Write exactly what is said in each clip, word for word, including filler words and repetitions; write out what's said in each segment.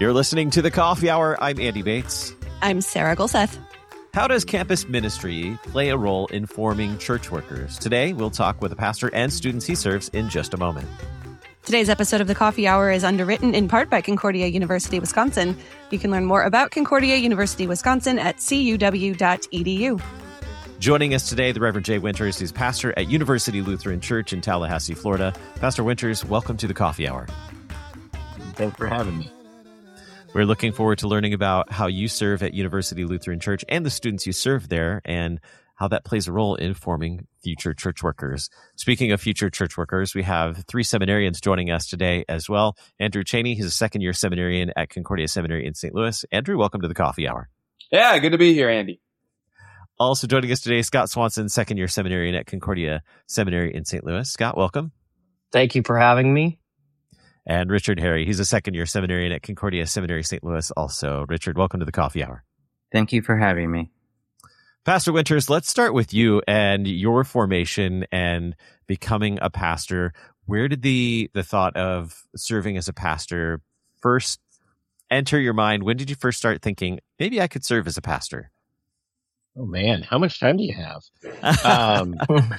You're listening to The Coffee Hour. I'm Andy Bates. I'm Sarah Golseth. How does campus ministry play a role in forming church workers? Today, we'll talk with a pastor and students he serves in just a moment. Today's episode of The Coffee Hour is underwritten in part by Concordia University, Wisconsin. You can learn more about Concordia University, Wisconsin at c u w dot e d u. Joining us today, the Reverend Jay Winters. He's pastor at University Lutheran Church in Tallahassee, Florida. Pastor Winters, welcome to The Coffee Hour. Thanks for having me. We're looking forward to learning about how you serve at University Lutheran Church and the students you serve there and how that plays a role in forming future church workers. Speaking of future church workers, we have three seminarians joining us today as well. Andrew Cheney, he's a second-year seminarian at Concordia Seminary in Saint Louis. Andrew, welcome to The Coffee Hour. Yeah, good to be here, Andy. Also joining us today, Scott Swanson, second-year seminarian at Concordia Seminary in Saint Louis. Scott, welcome. Thank you for having me. And Richard Harry, he's a second-year seminarian at Concordia Seminary Saint Louis also. Richard, welcome to The Coffee Hour. Thank you for having me. Pastor Winters, let's start with you and your formation and becoming a pastor. Where did the the thought of serving as a pastor first enter your mind? When did you first start thinking, maybe I could serve as a pastor? Oh, man, how much time do you have? um,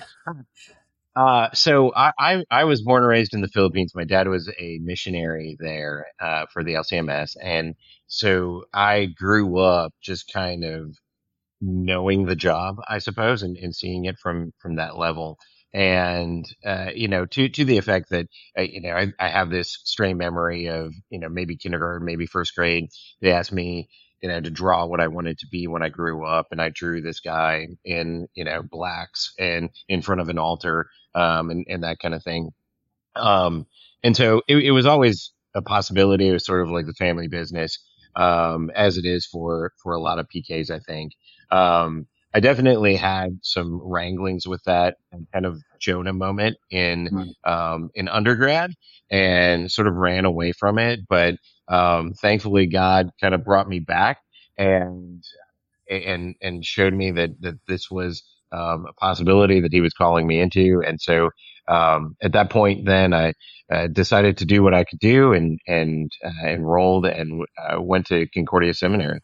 uh, so I, I, I was born and raised in the Philippines. My dad was a missionary there uh, for the L C M S. And so I grew up just kind of knowing the job, I suppose, and, and seeing it from, from that level. And, uh, you know, to, to the effect that, uh, you know, I, I have this stray memory of, you know, maybe kindergarten, maybe first grade. They asked me, you know, to draw what I wanted to be when I grew up. And I drew this guy in, you know, blacks and in front of an altar, um, and, and that kind of thing. Um, and so it, it was always a possibility. It was sort of like the family business, um, as it is for, for a lot of P Ks, I think. Um, I definitely had some wranglings with that and kind of Jonah moment in, mm-hmm. um, in undergrad and sort of ran away from it. But, um, thankfully God kind of brought me back and, and, and showed me that, that this was, um, a possibility that he was calling me into. And so, um, at that point, then I, uh, decided to do what I could do and, and, uh, enrolled and, uh, went to Concordia Seminary.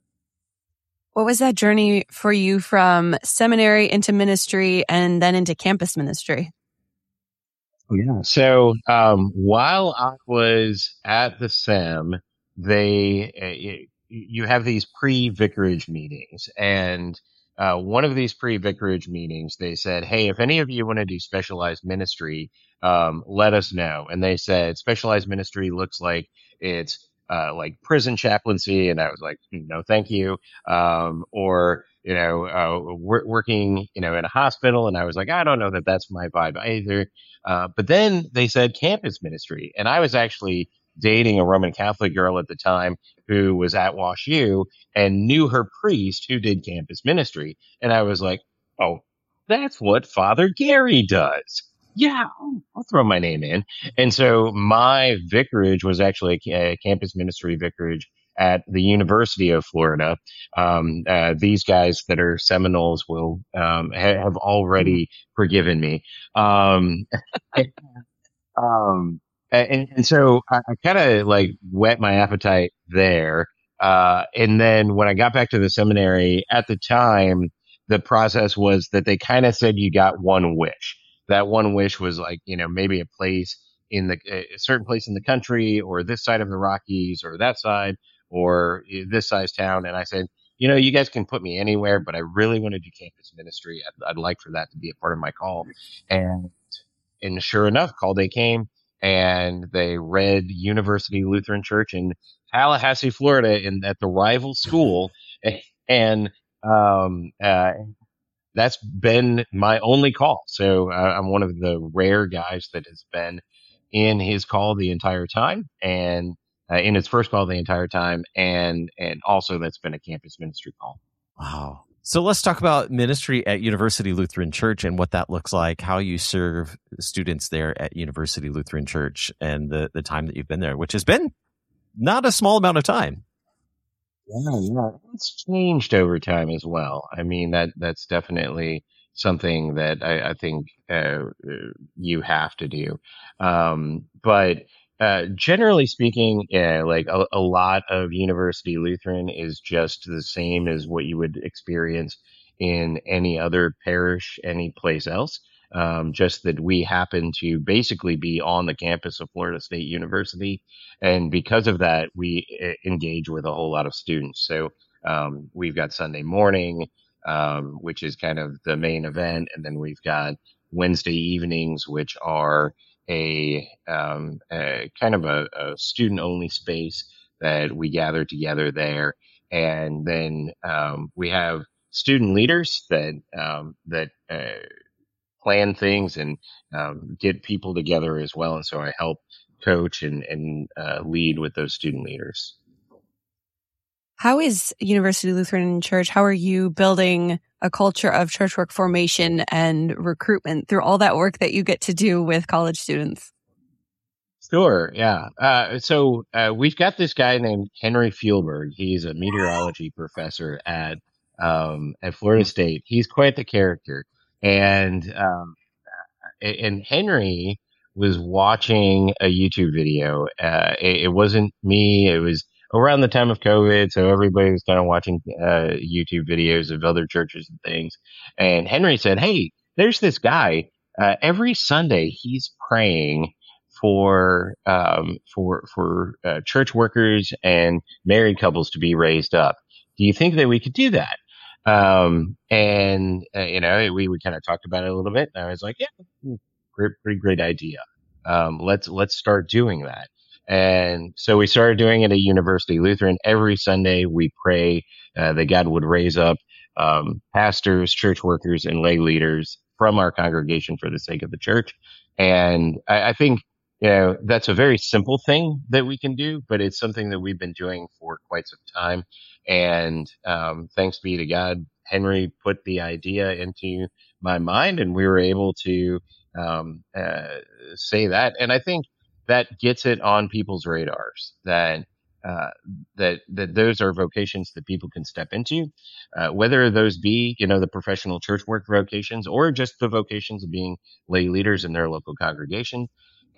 What was that journey for you from seminary into ministry and then into campus ministry? Oh, yeah. So um, while I was at the Sem, they uh, you have these pre-vicarage meetings, and uh, one of these pre-vicarage meetings, they said, "Hey, if any of you want to do specialized ministry, um, let us know." And they said, "Specialized ministry looks like it's." Uh, like prison chaplaincy. And I was like, no, thank you. Um, or, you know, uh, we're working, you know, in a hospital. And I was like, I don't know that that's my vibe either. Uh, but then they said campus ministry. And I was actually dating a Roman Catholic girl at the time who was at Wash U and knew her priest who did campus ministry. And I was like, oh, that's what Father Gary does. Yeah, I'll throw my name in. And so my vicarage was actually a campus ministry vicarage at the University of Florida. Um, uh, these guys that are Seminoles will um, ha- have already forgiven me. Um, um, and, and so I, I kind of like whet my appetite there. Uh, and then when I got back to the seminary at the time, the process was that they kind of said you got one wish. That one wish was like, you know, maybe a place in the, a certain place in the country or this side of the Rockies or that side or this size town. And I said, you know, you guys can put me anywhere, but I really want to do campus ministry. I'd, I'd like for that to be a part of my call. And, and sure enough, call day came and they read University Lutheran Church in Tallahassee, Florida in at the rival school. And, um, uh, that's been my only call. So uh, I'm one of the rare guys that has been in his call the entire time and uh, in his first call the entire time. And, and also that's been a campus ministry call. Wow. So let's talk about ministry at University Lutheran Church and what that looks like, how you serve students there at University Lutheran Church and the, the time that you've been there, which has been not a small amount of time. Yeah, yeah, it's changed over time as well. I mean, that that's definitely something that I, I think uh, you have to do. Um, but uh, generally speaking, yeah, like a, a lot of University Lutheran is just the same as what you would experience in any other parish, any place else. Um, just that we happen to basically be on the campus of Florida State University. And because of that, we uh, engage with a whole lot of students. So um, we've got Sunday morning, um, which is kind of the main event. And then we've got Wednesday evenings, which are a, um, a kind of a, a student only space that we gather together there. And then um, we have student leaders that um, that uh, plan things and um, get people together as well. And so I help coach and, and uh, lead with those student leaders. How is University Lutheran Church, how are you building a culture of church work formation and recruitment through all that work that you get to do with college students? Sure, yeah. Uh, so uh, we've got this guy named Henry Fielberg. He's a meteorology professor at um, at Florida State. He's quite the character. And um, and Henry was watching a YouTube video. Uh, it, it wasn't me. It was around the time of COVID, so everybody was kind of watching uh, YouTube videos of other churches and things. And Henry said, "Hey, there's this guy. Uh, every Sunday, he's praying for um, for for uh, church workers and married couples to be raised up. Do you think that we could do that?" Um, and, uh, you know, we, we kind of talked about it a little bit. And I was like, yeah, great, pretty great idea. Um, let's, let's start doing that. And so we started doing it at University Lutheran. Every Sunday we pray, uh, that God would raise up, um, pastors, church workers, and lay leaders from our congregation for the sake of the church. And I, I think, you know, that's a very simple thing that we can do, but it's something that we've been doing for quite some time. And um, thanks be to God, Henry put the idea into my mind, and we were able to um, uh, say that. And I think that gets it on people's radars that uh, that that those are vocations that people can step into, uh, whether those be, you know, the professional church work vocations or just the vocations of being lay leaders in their local congregation,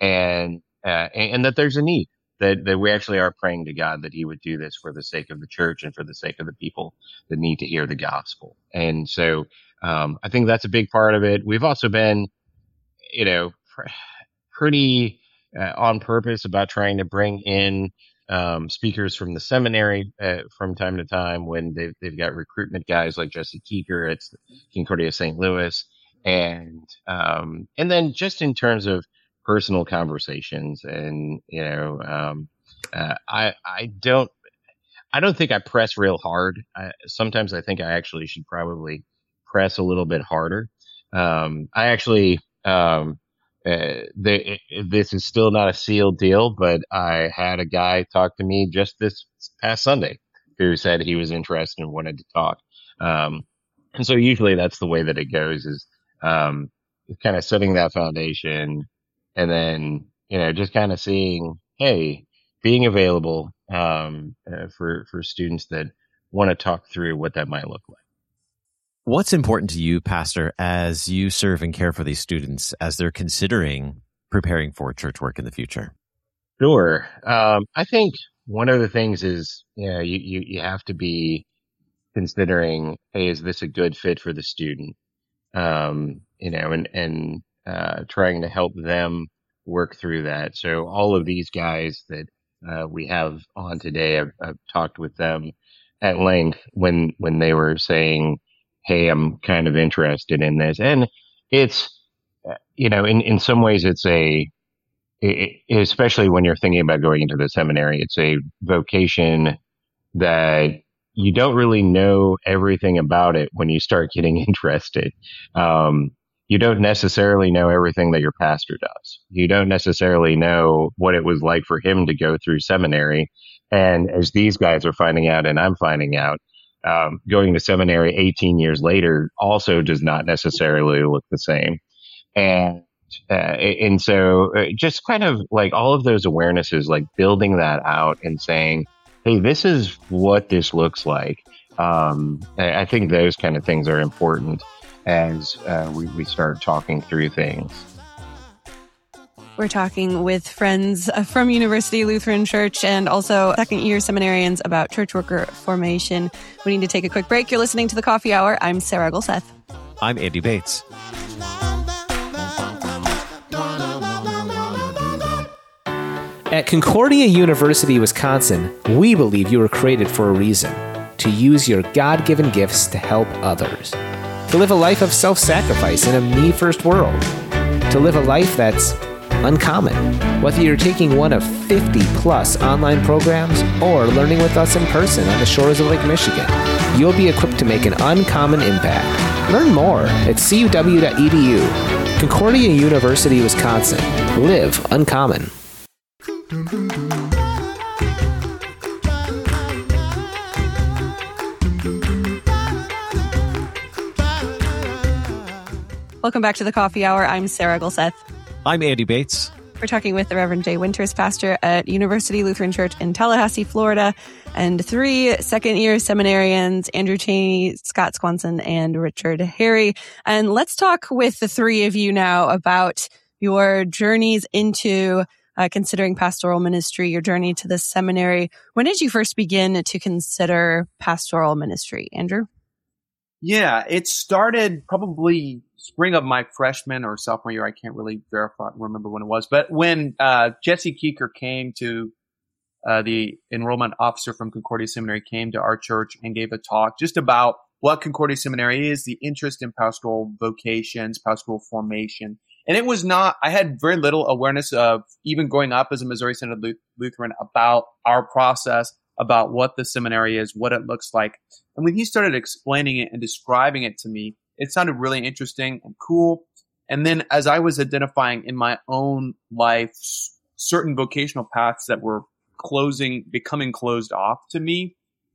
and uh, and, and that there's a need. That, that we actually are praying to God that he would do this for the sake of the church and for the sake of the people that need to hear the gospel. And so um, I think that's a big part of it. We've also been, you know, pr- pretty uh, on purpose about trying to bring in um, speakers from the seminary uh, from time to time when they've, they've got recruitment guys like Jesse Keeker at Concordia Saint Louis. And, um, and then just in terms of personal conversations, and you know, um, uh, I I don't I don't think I press real hard. I, sometimes I think I actually should probably press a little bit harder. Um, I actually um, uh, they, this is still not a sealed deal, but I had a guy talk to me just this past Sunday who said he was interested and wanted to talk. Um, and so usually that's the way that it goes, is um, kind of setting that foundation. And then, you know, just kind of seeing, hey, being available um, uh, for for students that want to talk through what that might look like. What's important to you, Pastor, as you serve and care for these students as they're considering preparing for church work in the future? Sure. Um, I think one of the things is, you know, you, you, you have to be considering, hey, is this a good fit for the student? Um, you know, and, and Uh, trying to help them work through that. So all of these guys that uh, we have on today, I've, I've talked with them at length when when they were saying, "Hey, I'm kind of interested in this," and it's, you know, in in some ways, it's a, it, especially when you're thinking about going into the seminary, it's a vocation that you don't really know everything about it when you start getting interested. Um, You don't necessarily know everything that your pastor does. You don't necessarily know what it was like for him to go through seminary. And as these guys are finding out, and I'm finding out, um, going to seminary eighteen years later also does not necessarily look the same. And, uh, and so just kind of like all of those awarenesses, like building that out and saying, hey, this is what this looks like. Um, I think those kind of things are important as uh, we, we start talking through things. We're talking with friends from University Lutheran Church and also second-year seminarians about church worker formation. We need to take a quick break. You're listening to The Coffee Hour. I'm Sarah Gulseth. I'm Andy Bates. At Concordia University, Wisconsin, we believe you were created for a reason, to use your God-given gifts to help others, to live a life of self-sacrifice in a me-first world, to live a life that's uncommon. Whether you're taking one of fifty plus online programs or learning with us in person on the shores of Lake Michigan, you'll be equipped to make an uncommon impact. Learn more at c u w dot e d u. Concordia University, Wisconsin. Live uncommon. Welcome back to The Coffee Hour. I'm Sarah Gulseth. I'm Andy Bates. We're talking with the Reverend Jay Winters, pastor at University Lutheran Church in Tallahassee, Florida, and three second-year seminarians, Andrew Cheney, Scott Swanson, and Richard Harry. And let's talk with the three of you now about your journeys into uh, considering pastoral ministry, your journey to the seminary. When did you first begin to consider pastoral ministry, Andrew? Yeah, it started probably spring of my freshman or sophomore year. I can't really verify, remember when it was. But when uh, Jesse Keeker came to, uh, the enrollment officer from Concordia Seminary came to our church and gave a talk just about what Concordia Seminary is, the interest in pastoral vocations, pastoral formation. And it was not, I had very little awareness of, even growing up as a Missouri Synod Lutheran, about our process, about what the seminary is, what it looks like. And when he started explaining it and describing it to me, it sounded really interesting and cool. And then as I was identifying in my own life certain vocational paths that were closing, becoming closed off to me,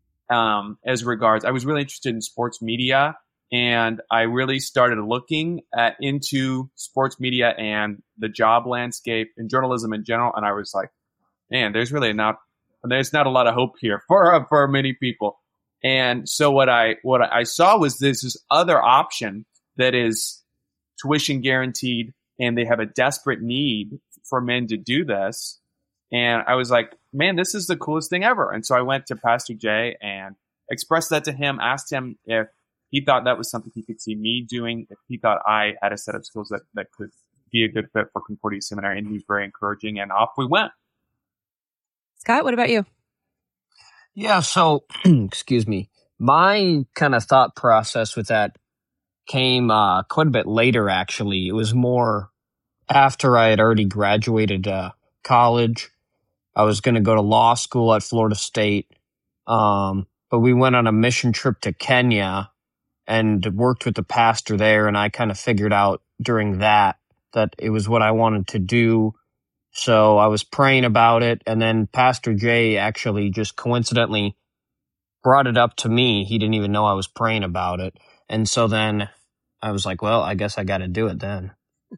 um, as regards, I was really interested in sports media. And I really started looking at, into sports media and the job landscape and journalism in general. And I was like, man, there's really not, there's not a lot of hope here for, for many people. And so what I, what I saw was this, this other option that is tuition guaranteed, and they have a desperate need for men to do this. And I was like, man, this is the coolest thing ever. And so I went to Pastor Jay and expressed that to him, asked him if he thought that was something he could see me doing, if he thought I had a set of skills that, that could be a good fit for Concordia Seminary. And he was very encouraging, and off we went. Scott, what about you? Yeah, so, excuse me, my kind of thought process with that came uh, quite a bit later, actually. It was more after I had already graduated uh, college. I was going to go to law school at Florida State, um, but we went on a mission trip to Kenya and worked with the pastor there, and I kind of figured out during that that it was what I wanted to do. So I was praying about it, and then Pastor Jay actually just coincidentally brought it up to me. He didn't even know I was praying about it. And so then I was like, well, I guess I got to do it then.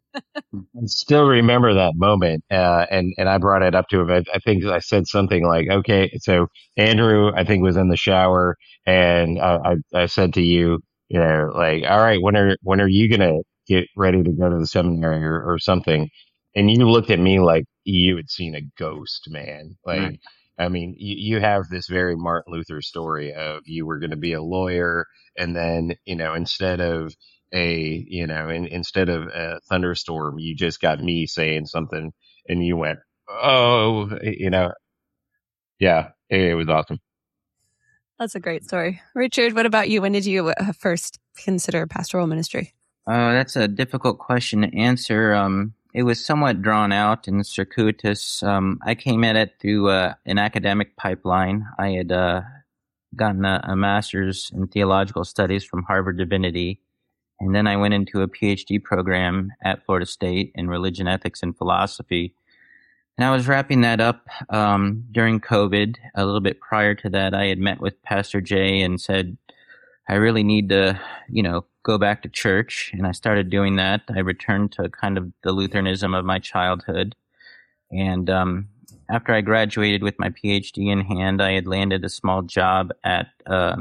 I still remember that moment, uh, and, and I brought it up to him. I, I think I said something like, okay, so Andrew, I think, was in the shower, and I, I, I said to you, you know, like, all right, when are, when are you going to get ready to go to the seminary or, or something? And you looked at me like you had seen a ghost, man. Like, right. I mean, you, you have this very Martin Luther story of you were going to be a lawyer, and then, you know, instead of a, you know, in, instead of a thunderstorm, you just got me saying something, and you went, oh, you know, yeah, it, it was awesome. That's a great story. Richard, what about you? When did you uh, first consider pastoral ministry? Uh, that's a difficult question to answer. Um, It was somewhat drawn out and circuitous. Um, I came at it through uh, an academic pipeline. I had uh, gotten a, a master's in theological studies from Harvard Divinity, and then I went into a PhD program at Florida State in religion, ethics, and philosophy. And I was wrapping that up um, during COVID. A little bit prior to that, I had met with Pastor Jay and said, I really need to, you know, go back to church. And I started doing that. I returned to kind of the Lutheranism of my childhood. And um, after I graduated with my PhD in hand, I had landed a small job at uh,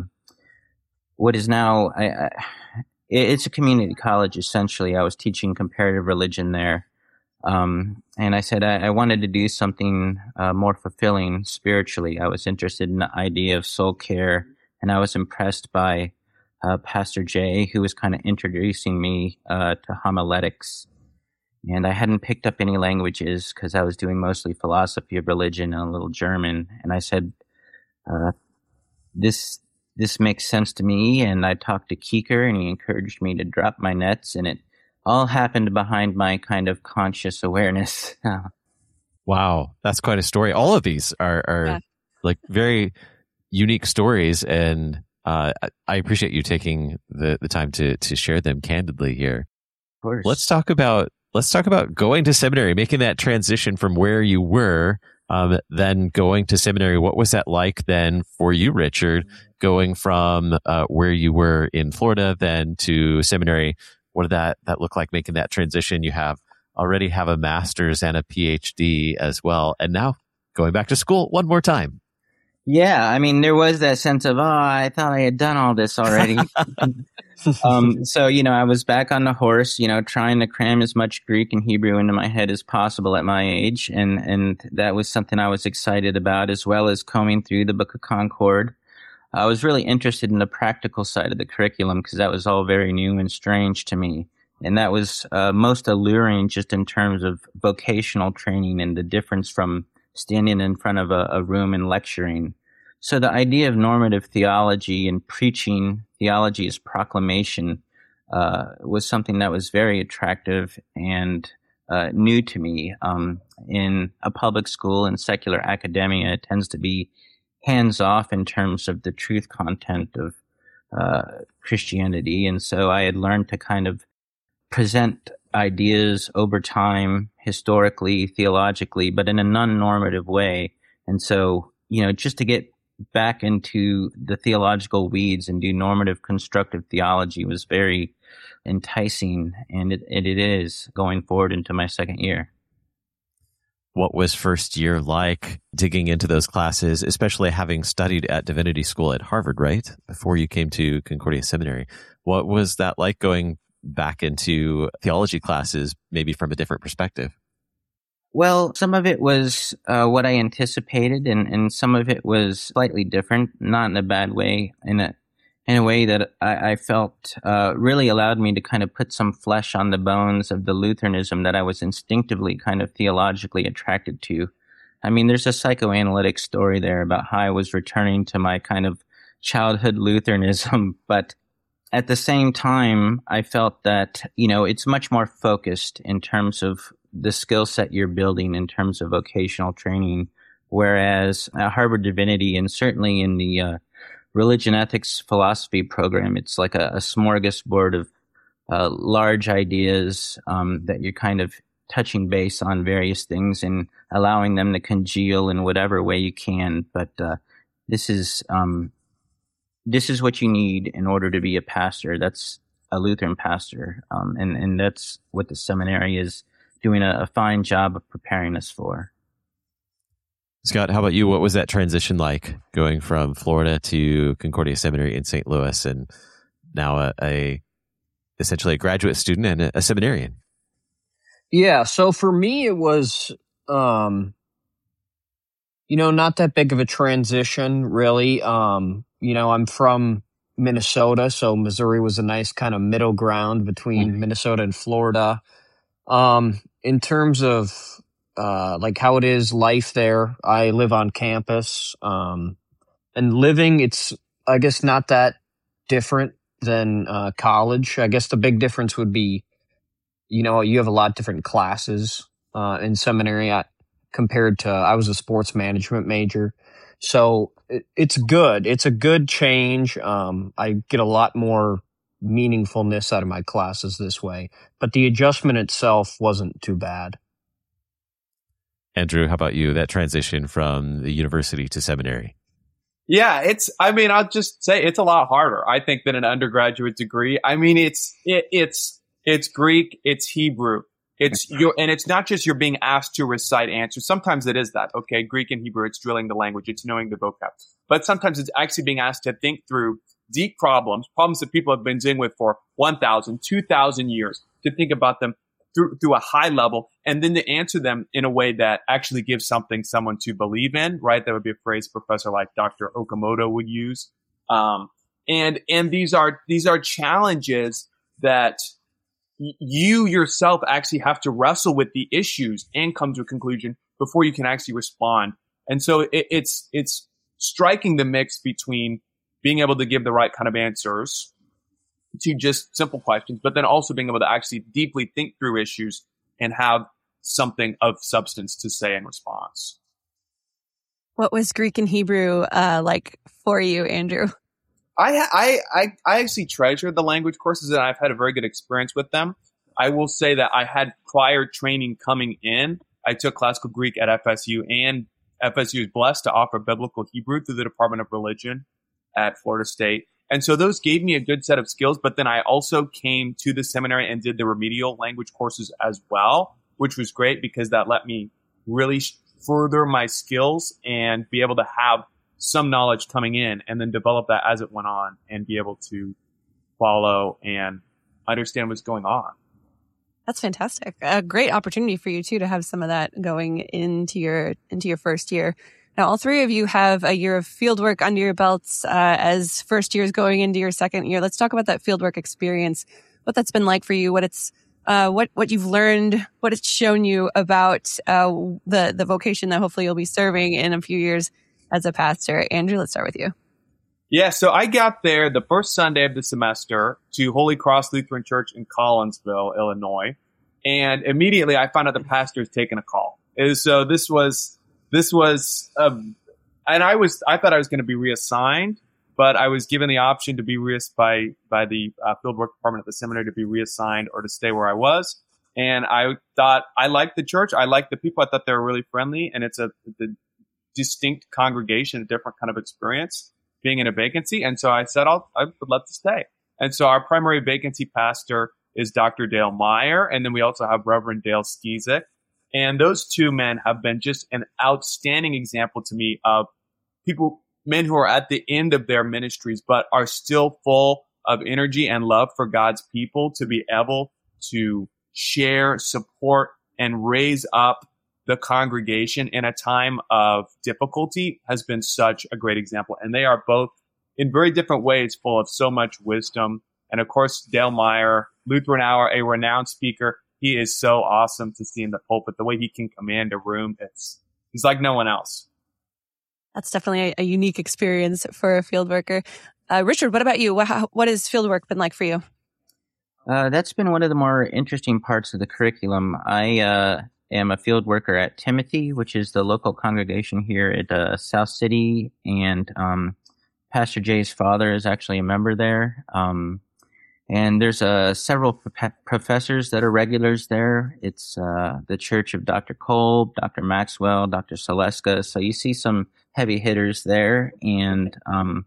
what is now, I, I, it's a community college, essentially. I was teaching comparative religion there. Um, and I said I, I wanted to do something uh, more fulfilling spiritually. I was interested in the idea of soul care, and I was impressed by uh, Pastor Jay, who was kind of introducing me uh, to homiletics. And I hadn't picked up any languages because I was doing mostly philosophy of religion and a little German. And I said, uh, this this makes sense to me. And I talked to Kieker, and he encouraged me to drop my nets, and it all happened behind my kind of conscious awareness. Wow, that's quite a story. All of these are, are yeah. like very unique stories, and uh, I appreciate you taking the, the time to to share them candidly here. Of course. Let's talk about let's talk about going to seminary, making that transition from where you were, um, then going to seminary. What was that like then for you, Richard? Going from uh, where you were in Florida, then to seminary. What did that, that look like, making that transition? You have already have a master's and a PhD as well, and now going back to school one more time. Yeah, I mean, there was that sense of, oh, I thought I had done all this already. um, so, you know, I was back on the horse, you know, trying to cram as much Greek and Hebrew into my head as possible at my age, and, and that was something I was excited about, as well as combing through the Book of Concord. I was really interested in the practical side of the curriculum because that was all very new and strange to me. And that was uh, most alluring just in terms of vocational training and the difference from standing in front of a, a room and lecturing. So the idea of normative theology and preaching theology as proclamation uh, was something that was very attractive and uh, new to me. Um, in a public school and secular academia, it tends to be hands off in terms of the truth content of uh, Christianity. And so I had learned to kind of present ideas over time, historically, theologically, but in a non-normative way. And so, you know, just to get back into the theological weeds and do normative constructive theology was very enticing. And it, it, it is going forward into my second year. What was first year like digging into those classes, especially having studied at divinity school at Harvard, right? Before you came to Concordia Seminary. What was that like going back into theology classes, maybe from a different perspective? Well, some of it was uh, what I anticipated, and, and some of it was slightly different, not in a bad way, in a in a way that I, I felt uh, really allowed me to kind of put some flesh on the bones of the Lutheranism that I was instinctively kind of theologically attracted to. I mean, there's a psychoanalytic story there about how I was returning to my kind of childhood Lutheranism, but at the same time, I felt that, you know, it's much more focused in terms of the skill set you're building in terms of vocational training, whereas at Harvard Divinity and certainly in the uh, religion ethics philosophy program, it's like a, a smorgasbord of uh, large ideas um, that you're kind of touching base on various things and allowing them to congeal in whatever way you can. But uh, this is um, this is what you need in order to be a pastor. That's a Lutheran pastor, um, and and that's what the seminary is doing a, a fine job of preparing us for. Scott, how about you? What was that transition like going from Florida to Concordia Seminary in Saint Louis, and now a, a essentially a graduate student and a, a seminarian? Yeah, so for me, it was, um, you know, not that big of a transition, really. Um, you know, I'm from Minnesota, so Missouri was a nice kind of middle ground between mm-hmm. Minnesota and Florida. Um, in terms of uh, like how it is life there, I live on campus, um, and living, it's, I guess, not that different than uh, college. I guess the big difference would be, you know, you have a lot of different classes uh, in seminary I, compared to, I was a sports management major. So it, it's good. It's a good change. Um, I get a lot more meaningfulness out of my classes this way, but the adjustment itself wasn't too bad. Andrew, how about you? That transition from the university to seminary? Yeah, it's, I mean, I'll just say it's a lot harder, I think, than an undergraduate degree. I mean, it's, it, it's, it's Greek, it's Hebrew. It's your, and it's not just you're being asked to recite answers. Sometimes it is that, okay, Greek and Hebrew, it's drilling the language, it's knowing the vocab. But sometimes it's actually being asked to think through deep problems, problems that people have been dealing with for one thousand, two thousand years, to think about them through, through a high level, and then to answer them in a way that actually gives something someone to believe in, right? That would be a phrase a professor like Doctor Okamoto would use. Um, and, and these are, these are challenges that y- you yourself actually have to wrestle with the issues and come to a conclusion before you can actually respond. And so it, it's, it's striking the mix between being able to give the right kind of answers to just simple questions, but then also being able to actually deeply think through issues and have something of substance to say in response. What was Greek and Hebrew uh, like for you, Andrew? I, I, I, I actually treasure the language courses, and I've had a very good experience with them. I will say that I had prior training coming in. I took classical Greek at F S U, and F S U is blessed to offer biblical Hebrew through the Department of Religion at Florida State. And so those gave me a good set of skills, but then I also came to the seminary and did the remedial language courses as well, which was great because that let me really further my skills and be able to have some knowledge coming in and then develop that as it went on and be able to follow and understand what's going on. That's fantastic. A great opportunity for you too to have some of that going into your into your first year. Now, all three of you have a year of fieldwork under your belts uh, as first years going into your second year. Let's talk about that fieldwork experience, what that's been like for you, what it's uh, what what you've learned, what it's shown you about uh, the the vocation that hopefully you'll be serving in a few years as a pastor. Andrew, let's start with you. Yeah, so I got there the first Sunday of the semester to Holy Cross Lutheran Church in Collinsville, Illinois, and immediately I found out the pastor was taking a call. And so this was this was, um, and I was I thought I was going to be reassigned, but I was given the option to be reassigned by by the uh, fieldwork department at the seminary to be reassigned or to stay where I was. And I thought I liked the church, I liked the people, I thought they were really friendly, and it's a the distinct congregation, a different kind of experience being in a vacancy. And so I said, I'll, I would love to stay. And so our primary vacancy pastor is Doctor Dale Meyer. And then we also have Reverend Dale Skizik. And those two men have been just an outstanding example to me of people, men who are at the end of their ministries, but are still full of energy and love for God's people to be able to share, support, and raise up the congregation in a time of difficulty has been such a great example. And they are both in very different ways full of so much wisdom. And of course, Dale Meyer, Lutheran Hour, a renowned speaker. He is so awesome to see in the pulpit. The way he can command a room, it's he's like no one else. That's definitely a, a unique experience for a field worker. Uh, Richard, what about you? What, what has field work been like for you? Uh, that's been one of the more interesting parts of the curriculum. I, uh, am a field worker at Timothy, which is the local congregation here at uh, South City, and um, Pastor Jay's father is actually a member there. Um, and there's uh, several pro- professors that are regulars there. It's uh, the church of Doctor Kolb, Doctor Maxwell, Doctor Saleska. So you see some heavy hitters there, and um,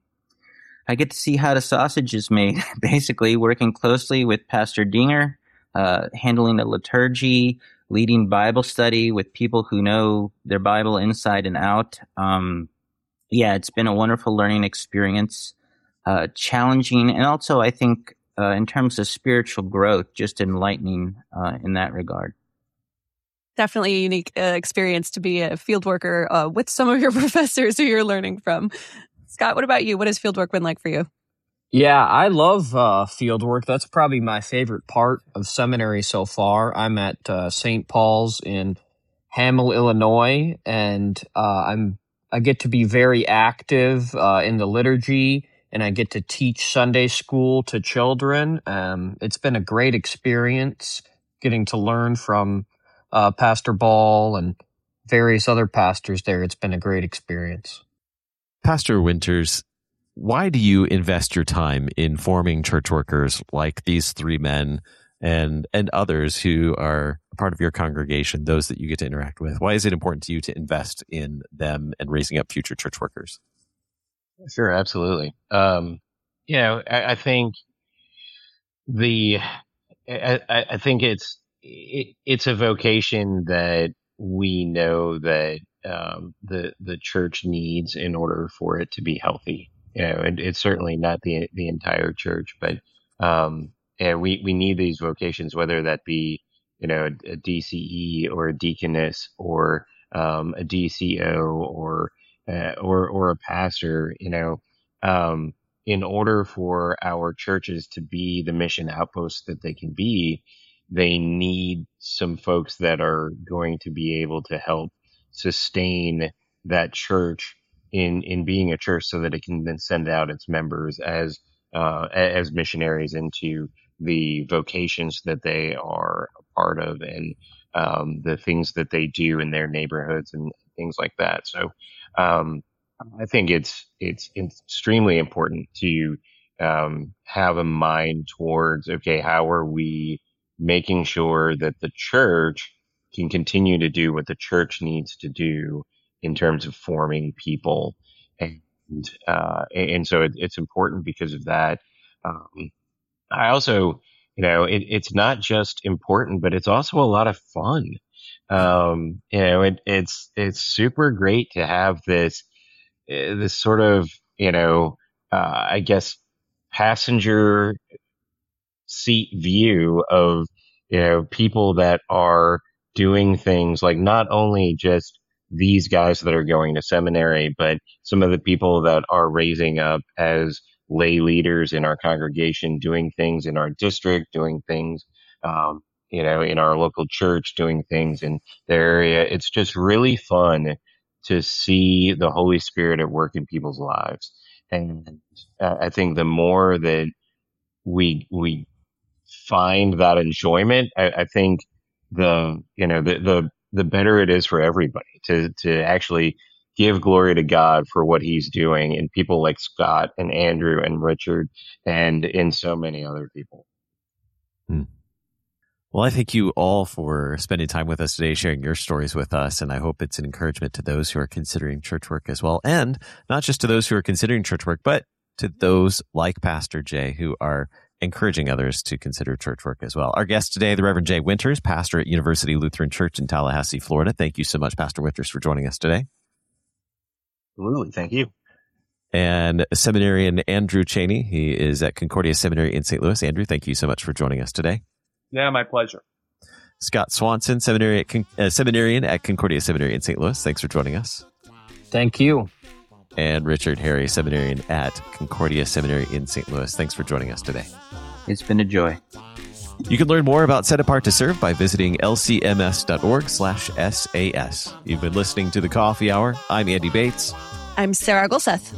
I get to see how the sausage is made, basically working closely with Pastor Dinger, uh, handling the liturgy, leading Bible study with people who know their Bible inside and out. Um, yeah, it's been a wonderful learning experience, uh, challenging, and also I think uh, in terms of spiritual growth, just enlightening uh, in that regard. Definitely a unique uh, experience to be a field worker uh, with some of your professors who you're learning from. Scott, what about you? What has field work been like for you? Yeah, I love uh, field work. That's probably my favorite part of seminary so far. I'm at uh, Saint Paul's in Hamel, Illinois, and uh, I'm I get to be very active uh, in the liturgy, and I get to teach Sunday school to children. Um, it's been a great experience getting to learn from uh, Pastor Ball and various other pastors there. It's been a great experience. Pastor Winters, why do you invest your time in forming church workers like these three men and and others who are part of your congregation, those that you get to interact with? Why is it important to you to invest in them and raising up future church workers? Sure, absolutely. Um, you know, I, I think the I, I think it's it, it's a vocation that we know that um, the the church needs in order for it to be healthy. You know, and it's certainly not the the entire church, but um, yeah, we we need these vocations, whether that be you know, a, a D C E or a deaconess or um, a D C O or uh, or or a pastor. You know, um, in order for our churches to be the mission outposts that they can be, they need some folks that are going to be able to help sustain that church in in being a church, so that it can then send out its members as uh, as missionaries into the vocations that they are a part of, and um, the things that they do in their neighborhoods and things like that. So um, I think it's it's extremely important to um, have a mind towards, okay, how are we making sure that the church can continue to do what the church needs to do in terms of forming people. And, uh, and so it, it's important because of that. Um, I also, you know, it, it's not just important, but it's also a lot of fun. Um, you know, it, it's, it's super great to have this, uh, this sort of, you know, uh, I guess passenger seat view of, you know, people that are doing things like not only just these guys that are going to seminary, but some of the people that are raising up as lay leaders in our congregation, doing things in our district, doing things, um, you know, in our local church, doing things in their area. It's just really fun to see the Holy Spirit at work in people's lives. And uh, I think the more that we, we find that enjoyment, I, I think the, you know, the, the, the better it is for everybody to, to actually give glory to God for what he's doing in people like Scott and Andrew and Richard and in so many other people. Hmm. Well, I thank you all for spending time with us today, sharing your stories with us. And I hope it's an encouragement to those who are considering church work as well. And not just to those who are considering church work, but to those like Pastor Jay who are encouraging others to consider church work as well. Our guest today, the Reverend Jay Winters, pastor at University Lutheran Church in Tallahassee, Florida. Thank you so much, Pastor Winters, for joining us today. Absolutely. Thank you. And seminarian Andrew Cheney. He is at Concordia Seminary in Saint Louis. Andrew, thank you so much for joining us today. Yeah, my pleasure. Scott Swanson, seminary at Con- uh, seminarian at Concordia Seminary in Saint Louis. Thanks for joining us. Thank you. And Richard Harry, seminarian at Concordia Seminary in Saint Louis. Thanks for joining us today. It's been a joy. You can learn more about Set Apart to Serve by visiting lcms.org slash SAS. You've been listening to The Coffee Hour. I'm Andy Bates. I'm Sarah Gulseth.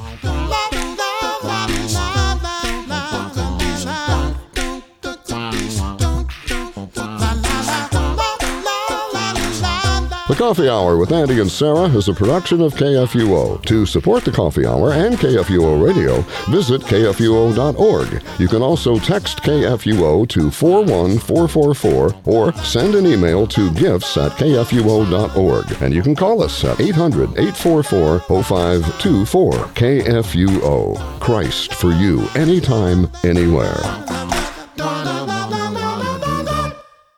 The Coffee Hour with Andy and Sarah is a production of K F U O. To support The Coffee Hour and K F U O Radio, visit K F U O dot org. You can also text K F U O to four one four four four or send an email to gifts at K F U O dot org. And you can call us at eight hundred, eight four four, oh five two four. K F U O. Christ for you, anytime, anywhere.